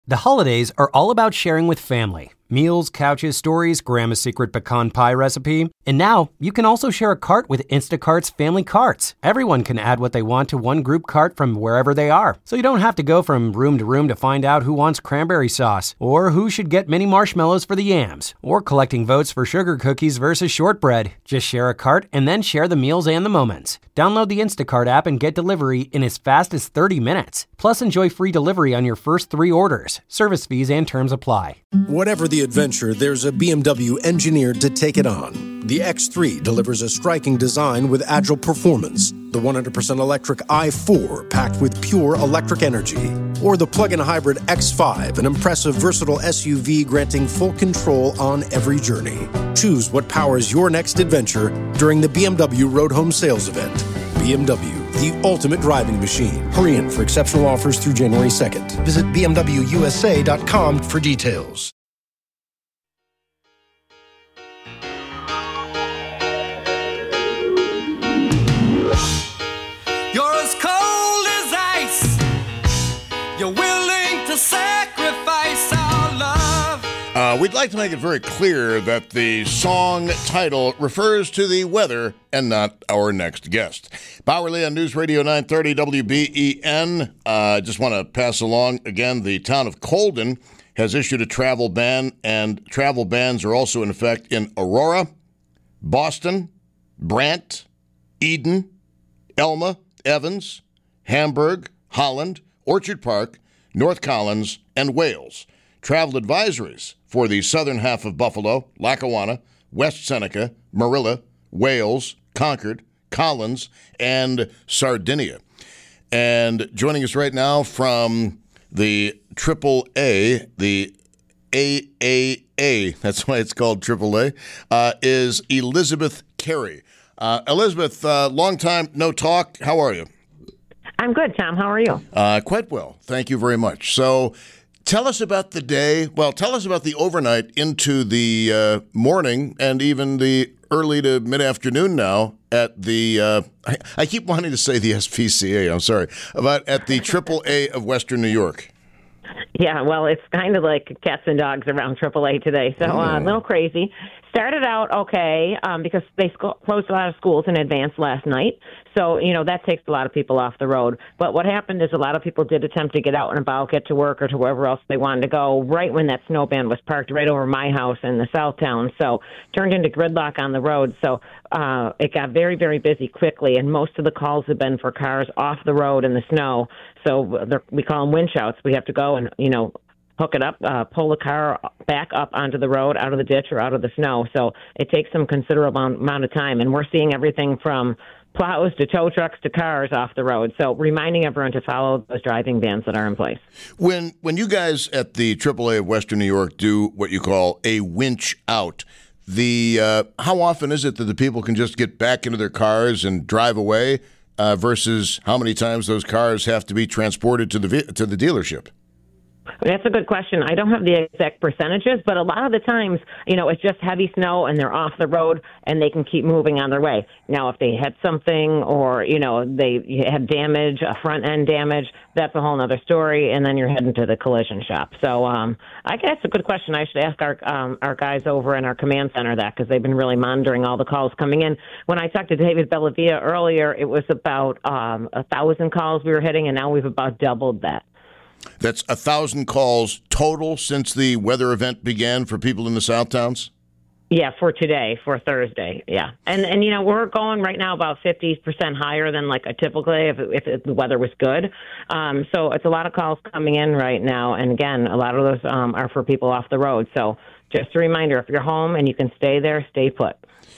The holidays are all about sharing with family. Meals, couches, stories, Grandma's secret pecan pie recipe. And now, you can also share a cart with Instacart's Family Carts. Everyone can add what they want to one group cart from wherever they are. So you don't have to go from room to find out who wants cranberry sauce, or who should get mini marshmallows for the yams, or collecting votes for sugar cookies versus shortbread. Just share a cart and then share the meals and the moments. Download the Instacart app and get delivery in as fast as 30 minutes. Plus, enjoy free delivery on your first 3 orders. Service fees and terms apply. Whatever the adventure, there's a BMW engineered to take it on. The X3 delivers a striking design with agile performance. The 100% electric i4 packed with pure electric energy. Or the plug-in hybrid X5, an impressive versatile SUV granting full control on every journey. Choose what powers your next adventure during the BMW Road Home Sales Event. BMW, the ultimate driving machine. Hurry in for exceptional offers through January 2nd. Visit BMWUSA.com for details. You're as cold as ice. You're willing to sacrifice our love. We'd like to make it very clear that the song title refers to the weather and not our next guest. Bowerly on News Radio 930 WBEN. Just want to pass along, again, the town of Colden has issued a travel ban, and travel bans are also in effect in Aurora, Boston, Brant, Eden, Elma, Evans, Hamburg, Holland, Orchard Park, North Collins, and Wales. Travel advisories for the southern half of Buffalo, Lackawanna, West Seneca, Marilla, Wales, Concord, Collins, and Sardinia. And joining us right now from the AAA, the AAA, that's why it's called AAA, is Elizabeth Carey. Elizabeth, long time no talk. How are you? I'm good, Tom. How are you? Quite well. Thank you very much. So tell us about the day. Well, tell us about the overnight into the morning and even the early to mid-afternoon now at the, I keep wanting to say the SPCA, I'm sorry, but at the AAA of Western New York. Yeah, well, it's kind of like cats and dogs around AAA today, so a little crazy. Started out okay because they closed a lot of schools in advance last night, so, that takes a lot of people off the road. But what happened is a lot of people did attempt to get out and about, get to work or to wherever else they wanted to go right when that snow ban was parked right over my house in the South Town, so turned into gridlock on the road. So it got very, very busy quickly, and most of the calls have been for cars off the road in the snow. So we call them wind shouts. We have to go and, hook it up, pull the car back up onto the road, out of the ditch or out of the snow. So it takes some considerable amount of time. And we're seeing everything from plows to tow trucks to cars off the road. So reminding everyone to follow those driving bans that are in place. When you guys at the AAA of Western New York do what you call a winch out, how often is it that the people can just get back into their cars and drive away versus how many times those cars have to be transported to the dealership? That's a good question. I don't have the exact percentages, but a lot of the times, it's just heavy snow and they're off the road and they can keep moving on their way. Now, if they hit something or, they had damage, a front end damage, that's a whole other story. And then you're heading to the collision shop. So I guess it's a good question. I should ask our guys over in our command center that because they've been really monitoring all the calls coming in. When I talked to David Bellavia earlier, it was about 1,000 calls we were hitting, and now we've about doubled that. That's 1,000 calls total since the weather event began for people in the South Towns? Yeah, for today, for Thursday, yeah. And we're going right now about 50% higher than like a typical day if the weather was good. So it's a lot of calls coming in right now. And again, a lot of those are for people off the road. So just a reminder, if you're home and you can stay there, stay put.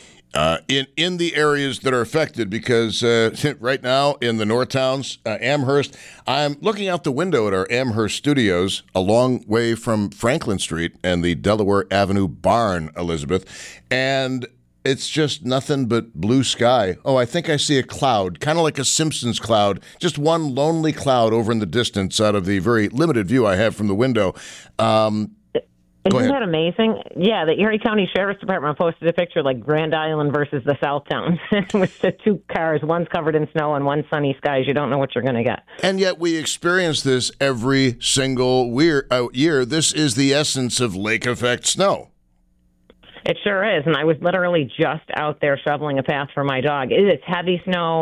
In the areas that are affected, because right now in the North Towns, Amherst, I'm looking out the window at our Amherst studios, a long way from Franklin Street and the Delaware Avenue barn, Elizabeth, and it's just nothing but blue sky. Oh, I think I see a cloud, kind of like a Simpsons cloud, just one lonely cloud over in the distance out of the very limited view I have from the window. Isn't that amazing? Yeah, the Erie County Sheriff's Department posted a picture like Grand Island versus the Southtown with the two cars, one's covered in snow and one's sunny skies. You don't know what you're going to get. And yet we experience this every single year. This is the essence of lake effect snow. It sure is, and I was literally just out there shoveling a path for my dog. It is heavy snow.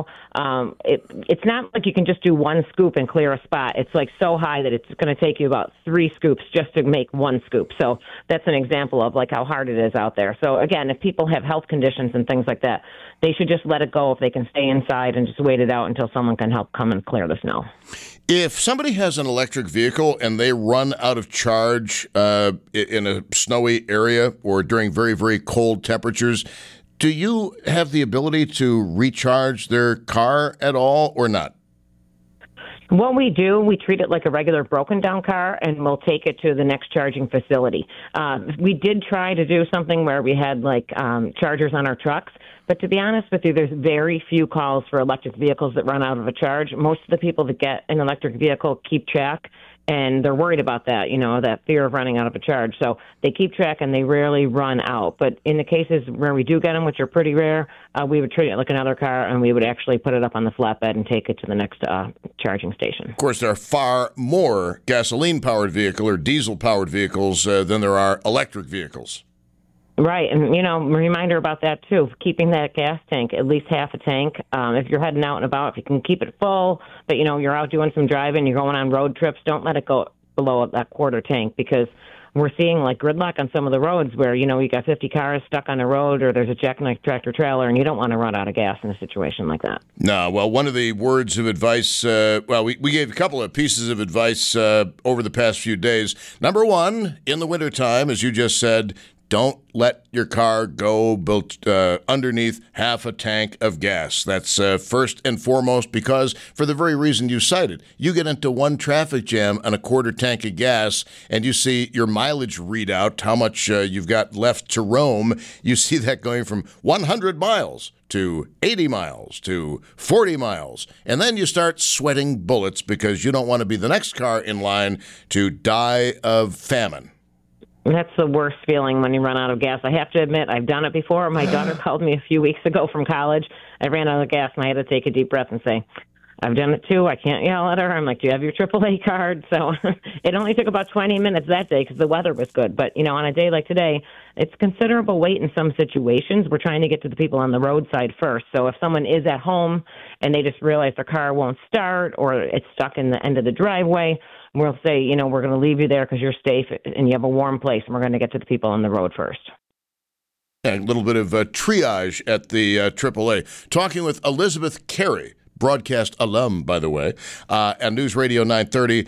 It's not like you can just do one scoop and clear a spot. It's like so high that it's going to take you about 3 scoops just to make one scoop. So that's an example of like how hard it is out there. So again, if people have health conditions and things like that, they should just let it go if they can stay inside and just wait it out until someone can help come and clear the snow. If somebody has an electric vehicle and they run out of charge in a snowy area or during very, very cold temperatures, do you have the ability to recharge their car at all or not? What we do, we treat it like a regular broken down car, and we'll take it to the next charging facility. We did try to do something where we had like chargers on our trucks, but to be honest with you, there's very few calls for electric vehicles that run out of a charge. Most of the people that get an electric vehicle keep track, and they're worried about that, that fear of running out of a charge. So they keep track, and they rarely run out. But in the cases where we do get them, which are pretty rare, we would treat it like another car, and we would actually put it up on the flatbed and take it to the next charging station. Of course, there are far more gasoline-powered vehicle or diesel-powered vehicles than there are electric vehicles. Right, and, reminder about that, too, keeping that gas tank at least half a tank. If you're heading out and about, if you can keep it full, but, you're out doing some driving, you're going on road trips, don't let it go below that quarter tank, because we're seeing, like, gridlock on some of the roads where, you got 50 cars stuck on a road or there's a jackknife tractor trailer, and you don't want to run out of gas in a situation like that. No, well, one of the words of advice, we gave a couple of pieces of advice over the past few days. Number one, in the wintertime, as you just said, don't let your car go underneath half a tank of gas. That's first and foremost, because for the very reason you cited, you get into one traffic jam on a quarter tank of gas and you see your mileage readout, how much you've got left to roam. You see that going from 100 miles to 80 miles to 40 miles. And then you start sweating bullets because you don't want to be the next car in line to die of famine. That's the worst feeling when you run out of gas. I have to admit, I've done it before. My daughter called me a few weeks ago from college. I ran out of gas, and I had to take a deep breath and say, I've done it too. I can't yell at her. I'm like, do you have your AAA card? So it only took about 20 minutes that day because the weather was good. But, on a day like today, it's considerable wait in some situations. We're trying to get to the people on the roadside first. So if someone is at home and they just realize their car won't start or it's stuck in the end of the driveway, we'll say, we're going to leave you there because you're safe and you have a warm place, and we're going to get to the people on the road first. A little bit of triage at the AAA. Talking with Elizabeth Carey, broadcast alum, by the way, on News Radio 930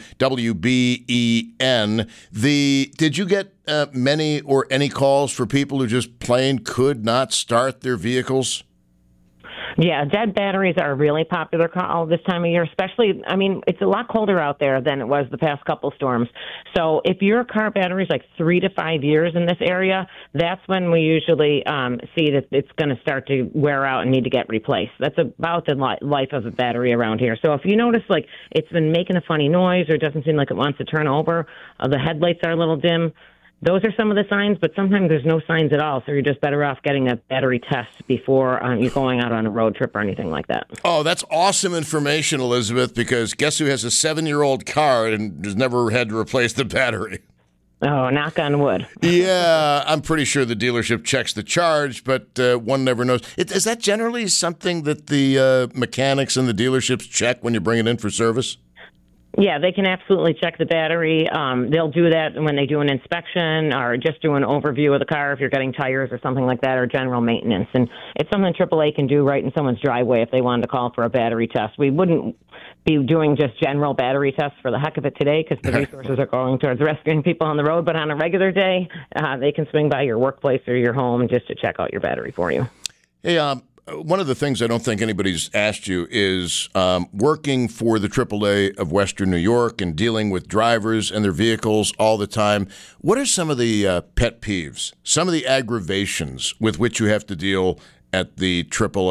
WBEN. Did you get many or any calls for people who just plain could not start their vehicles? Yeah, dead batteries are a really popular call this time of year, especially, it's a lot colder out there than it was the past couple storms. So if your car battery is like 3 to 5 years in this area, that's when we usually see that it's going to start to wear out and need to get replaced. That's about the life of a battery around here. So if you notice, like, it's been making a funny noise or it doesn't seem like it wants to turn over, the headlights are a little dim, those are some of the signs, but sometimes there's no signs at all, so you're just better off getting a battery test before you're going out on a road trip or anything like that. Oh, that's awesome information, Elizabeth, because guess who has a 7-year-old car and has never had to replace the battery? Oh, knock on wood. Yeah, I'm pretty sure the dealership checks the charge, but one never knows. Is that generally something that the mechanics and the dealerships check when you bring it in for service? Yeah, they can absolutely check the battery. They'll do that when they do an inspection or just do an overview of the car if you're getting tires or something like that, or general maintenance. And it's something AAA can do right in someone's driveway if they wanted to call for a battery test. We wouldn't be doing just general battery tests for the heck of it today because the resources are going towards rescuing people on the road. But on a regular day, they can swing by your workplace or your home just to check out your battery for you. Hey, one of the things I don't think anybody's asked you is working for the AAA of Western New York and dealing with drivers and their vehicles all the time. What are some of the pet peeves, some of the aggravations with which you have to deal at the AAA?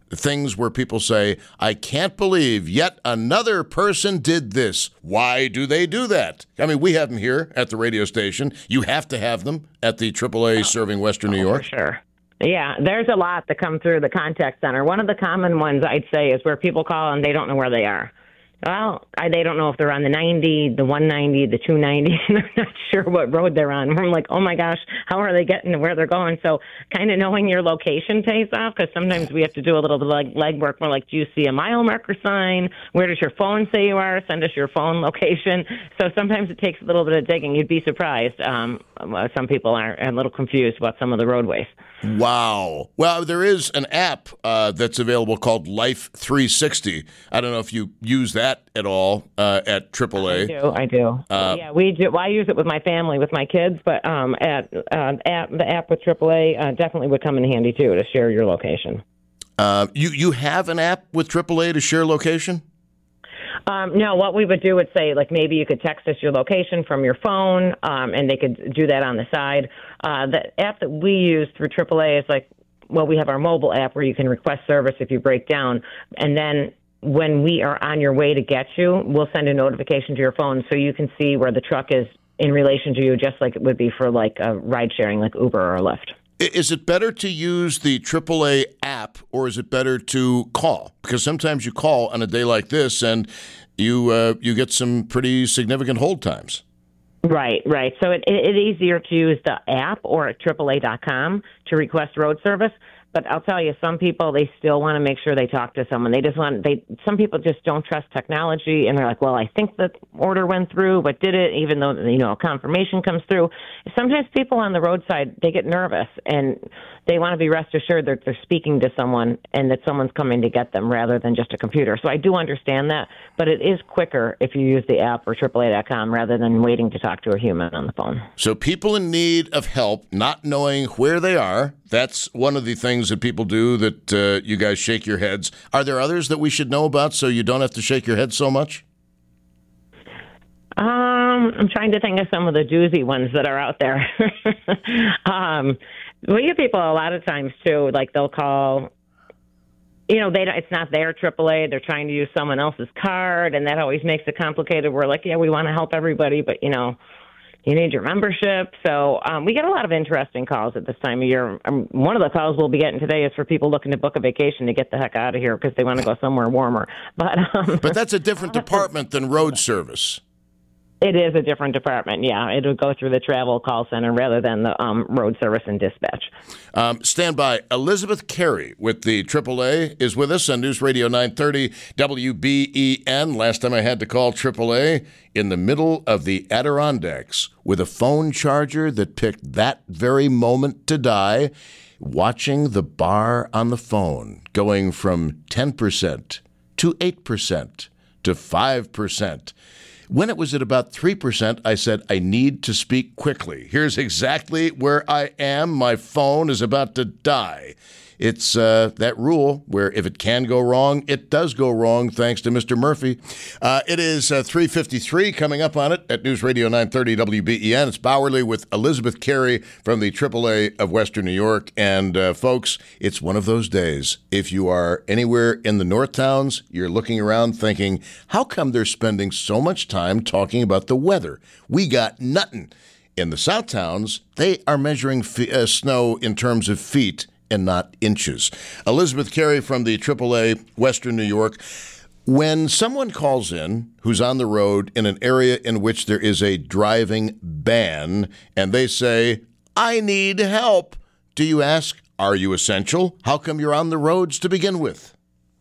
things where people say, I can't believe yet another person did this. Why do they do that? I mean, we have them here at the radio station. You have to have them at the AAA serving Western New York. For sure. Yeah, there's a lot that come through the contact center. One of the common ones I'd say is where people call and they don't know where they are. Well, they don't know if they're on the 90, the 190, the 290, and they're not sure what road they're on. I'm like, oh my gosh, how are they getting to where they're going? So kind of knowing your location pays off, because sometimes we have to do a little bit of legwork. We're like, do you see a mile marker sign? Where does your phone say you are? Send us your phone location. So sometimes it takes a little bit of digging. You'd be surprised. Some people are a little confused about some of the roadways. Wow. Well, there is an app that's available called Life 360. I don't know if you use that at all at AAA. I do. Yeah, we do. Well, I use it with my family, with my kids, but the app with AAA definitely would come in handy, too, to share your location. You have an app with AAA to share location? No, what we would do would say, like, maybe you could text us your location from your phone, and they could do that on the side. The app that we use through AAA is we have our mobile app where you can request service if you break down. And then when we are on your way to get you, we'll send a notification to your phone so you can see where the truck is in relation to you, just like it would be for a ride sharing like Uber or Lyft. Is it better to use the AAA app, or is it better to call? Because sometimes you call on a day like this, and you get some pretty significant hold times. Right. So it is easier to use the app or at AAA.com to request road service. But I'll tell you, some people, they still want to make sure they talk to someone. Some people just don't trust technology, and they're like, well, I think the order went through, but did it, even though, confirmation comes through. Sometimes people on the roadside, they get nervous, and they want to be rest assured that they're speaking to someone and that someone's coming to get them rather than just a computer. So I do understand that, but it is quicker if you use the app or AAA.com rather than waiting to talk to a human on the phone. So people in need of help, not knowing where they are, that's one of the things that people do that you guys shake your heads. Are there others that we should know about so you don't have to shake your head so much? I'm trying to think of some of the doozy ones that are out there. We get people a lot of times, too, they'll call, it's not their AAA. They're trying to use someone else's card, and that always makes it complicated. We're like, yeah, we want to help everybody, but, you need your membership. So we get a lot of interesting calls at this time of year. One of the calls we'll be getting today is for people looking to book a vacation to get the heck out of here because they want to go somewhere warmer. But that's a different department than road service. It is a different department, yeah. It would go through the travel call center rather than the road service and dispatch. Stand by. Elizabeth Carey with the AAA is with us on News Radio 930 WBEN. Last time I had to call AAA in the middle of the Adirondacks with a phone charger that picked that very moment to die, watching the bar on the phone going from 10% to 8% to 5%. When it was at about 3%, I said, I need to speak quickly. Here's exactly where I am. My phone is about to die. It's that rule where if it can go wrong, it does go wrong, thanks to Mr. Murphy. It is 3:53 coming up on it at News Radio 930 WBEN. It's Bauerle with Elizabeth Carey from the AAA of Western New York. And, folks, it's one of those days. If you are anywhere in the North Towns, you're looking around thinking, how come they're spending so much time talking about the weather? We got nothing. In the South Towns, they are measuring snow in terms of feet and not inches. Elizabeth Carey from the AAA Western New York. When someone calls in who's on the road in an area in which there is a driving ban and they say, I need help, do you ask, are you essential? How come you're on the roads to begin with?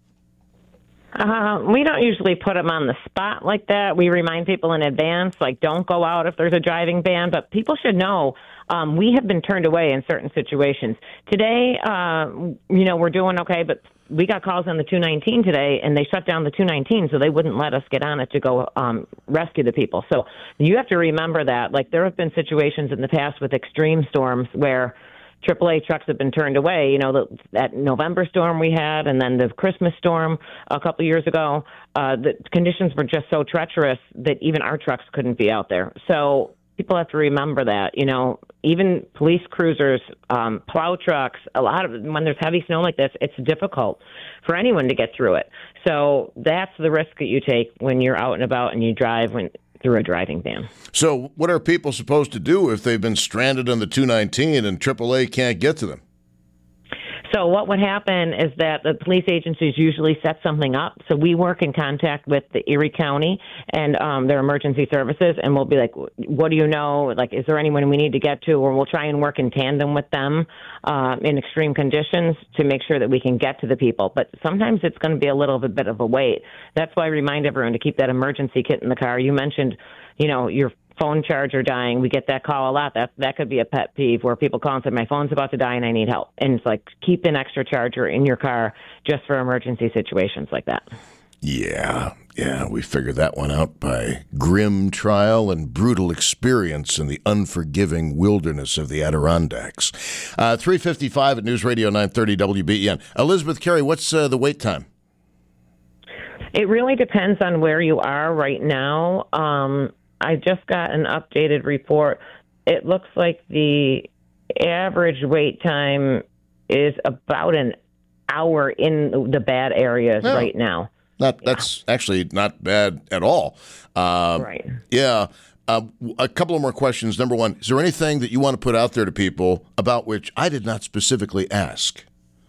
We don't usually put them on the spot like that. We remind people in advance, don't go out if there's a driving ban. But people should know we have been turned away in certain situations. Today, we're doing okay, but we got calls on the 219 today, and they shut down the 219, so they wouldn't let us get on it to go rescue the people. So you have to remember that. There have been situations in the past with extreme storms where AAA trucks have been turned away. That November storm we had and then the Christmas storm a couple of years ago, the conditions were just so treacherous that even our trucks couldn't be out there. So people have to remember that, even police cruisers, plow trucks, when there's heavy snow like this, it's difficult for anyone to get through it. So that's the risk that you take when you're out and about and you drive through a driving ban. So what are people supposed to do if they've been stranded on the 219 and AAA can't get to them? So what would happen is that the police agencies usually set something up. So we work in contact with the Erie County and their emergency services, and we'll be like, what do you know? Like, is there anyone we need to get to? Or we'll try and work in tandem with them in extreme conditions to make sure that we can get to the people. But sometimes it's going to be a little bit of a wait. That's why I remind everyone to keep that emergency kit in the car. You mentioned, your phone charger dying. We get that call a lot. That could be a pet peeve where people call and say, my phone's about to die and I need help. And it's like, keep an extra charger in your car just for emergency situations like that. Yeah, we figured that one out by grim trial and brutal experience in the unforgiving wilderness of the Adirondacks. 3:55 at News Radio 930 WBEN. Elizabeth Carey, what's the wait time? It really depends on where you are right now. I just got an updated report. It looks like the average wait time is about an hour in the bad areas right now. That's actually not bad at all. Right. Yeah. A couple of more questions. Number one, is there anything that you want to put out there to people about which I did not specifically ask?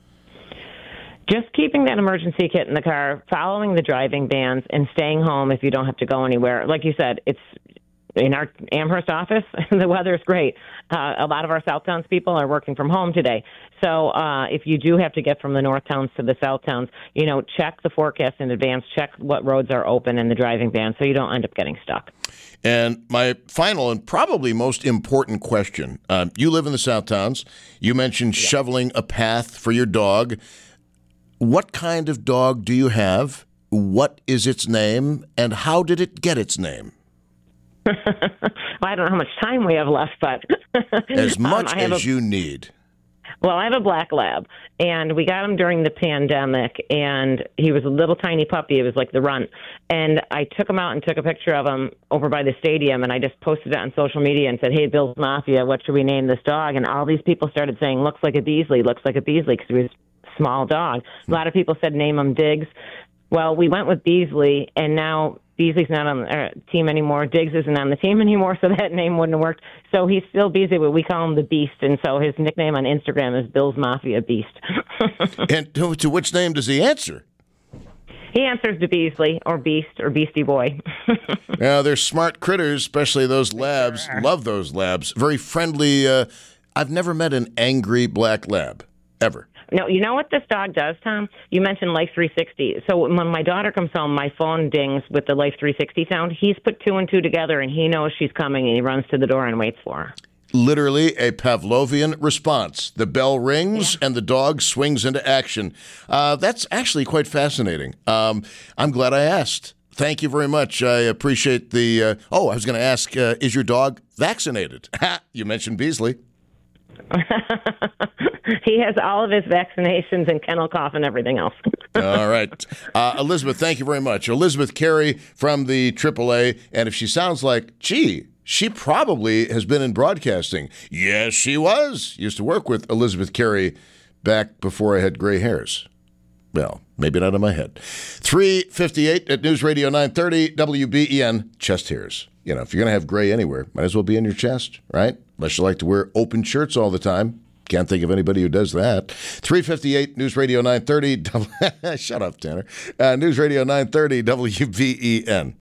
Just keeping that emergency kit in the car, following the driving bans, and staying home if you don't have to go anywhere. Like you said, it's in our Amherst office, the weather is great. A lot of our South Towns people are working from home today. So if you do have to get from the North Towns to the South Towns, check the forecast in advance, check what roads are open in the driving ban so you don't end up getting stuck. And my final and probably most important question, you live in the South Towns. You mentioned shoveling a path for your dog. What kind of dog do you have? What is its name? And how did it get its name? Well, I don't know how much time we have left, but as much as you need. Well, I have a black lab, and we got him during the pandemic, and he was a little tiny puppy. It was like the runt. And I took him out and took a picture of him over by the stadium, and I just posted it on social media and said, hey, Bill's Mafia, what should we name this dog? And all these people started saying, looks like a Beasley, because he was a small dog. A lot of people said, name him Diggs. Well, we went with Beasley, and now Beasley's not on the team anymore. Diggs isn't on the team anymore, so that name wouldn't have worked. So he's still Beasley, but we call him the Beast, and so his nickname on Instagram is Bill's Mafia Beast. And to which name does he answer? He answers to Beasley or Beast or Beastie Boy. Yeah, they're smart critters, especially those labs. Love those labs. Very friendly. I've never met an angry black lab, ever. No, you know what this dog does, Tom? You mentioned Life 360. So when my daughter comes home, my phone dings with the Life 360 sound. He's put two and two together, and he knows she's coming, and he runs to the door and waits for her. Literally a Pavlovian response. The bell rings, and the dog swings into action. That's actually quite fascinating. I'm glad I asked. Thank you very much. I appreciate the... I was going to ask, is your dog vaccinated? You mentioned Beasley. He has all of his vaccinations and kennel cough and everything else. All right. Elizabeth, thank you very much. Elizabeth Carey from the AAA. And if she sounds like, gee, she probably has been in broadcasting. Yes, she was. Used to work with Elizabeth Carey back before I had gray hairs. Well, maybe not on my head. 3:58 at News Radio 930 WBEN. Chest hairs. If you're going to have gray anywhere, might as well be in your chest, right? Unless you like to wear open shirts all the time. Can't think of anybody who does that. 3:58 News Radio 930. Shut up, Tanner. News Radio 930 WBEN.